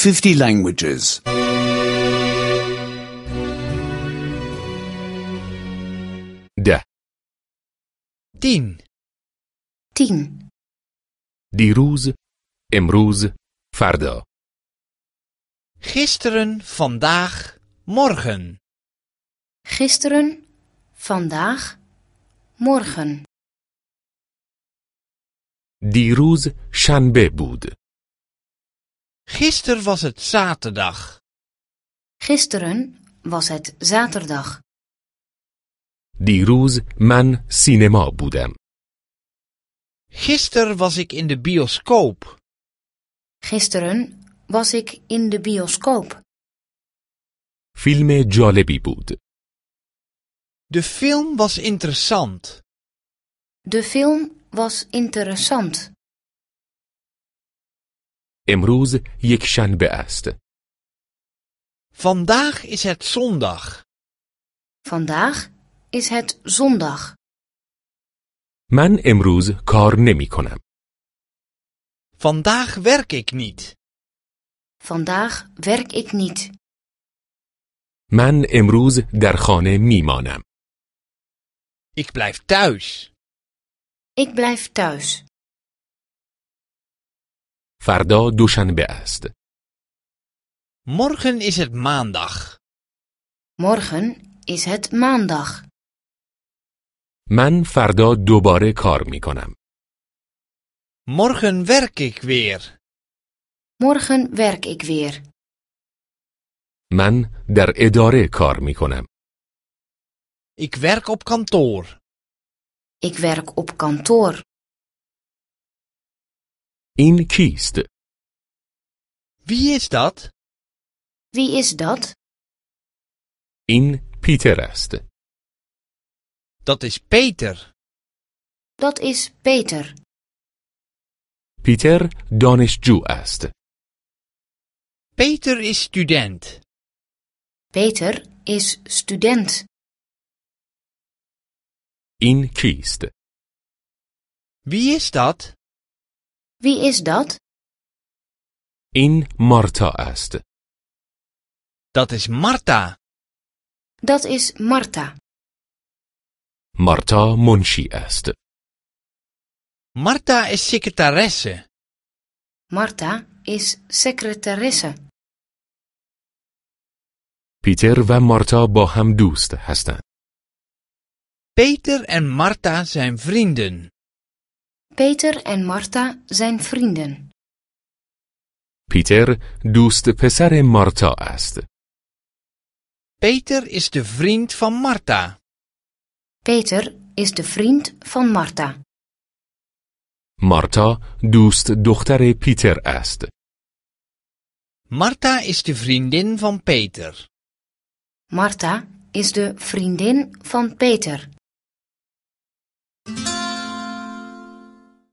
50 languages. 10. 10. 10. دیروز، امروز، فردا. Gisteren, vandaag, morgen. Gisteren, vandaag, morgen. دیروز شنبه بود. Gisteren was het zaterdag. Gisteren was het zaterdag. دیروز من سینما بودم. Gisteren was ik in de bioscoop. Gisteren was ik in de bioscoop. فیلم جالبی بود. De film was interessant. De film was interessant. امروز یک شنبه است. Vandaag is het zondag. Vandaag is het zondag. من امروز کار نمی کنم. Vandaag werk ik niet. Vandaag werk ik niet. من امروز در خانه می مانم. Ik blijf thuis. Ik blijf thuis. فردا دوشنبه است. Morgen is het maandag. Morgen is het maandag. من فردا دوباره کار می کنم. Morgen werk ik weer. Morgen werk ik weer. من در اداره کار می کنم. Ik werk op kantoor. Ik werk op kantoor. این کیست؟ Wie is dat? Wie is dat? این پیتر است. Dat is Peter. Dat is Peter. پیتر دانشجو است. Peter is student. Peter is student. این کیست؟ Wie is dat? Wie is dat? این مارتا است. Dat is Marta. Dat is Marta. مارتا منشی است. Marta is secretaresse. Marta is secretaresse. پیتر و مارتا با هم دوست هستند. Peter en Marta zijn vrienden. Peter en Marta zijn vrienden. پیتر دوست پسر مارتا است. Peter is de vriend van Marta. Peter is de vriend van Marta. مارتا دوست دختر پیتر است. Marta is de vriendin van Peter. Marta is de vriendin van Peter.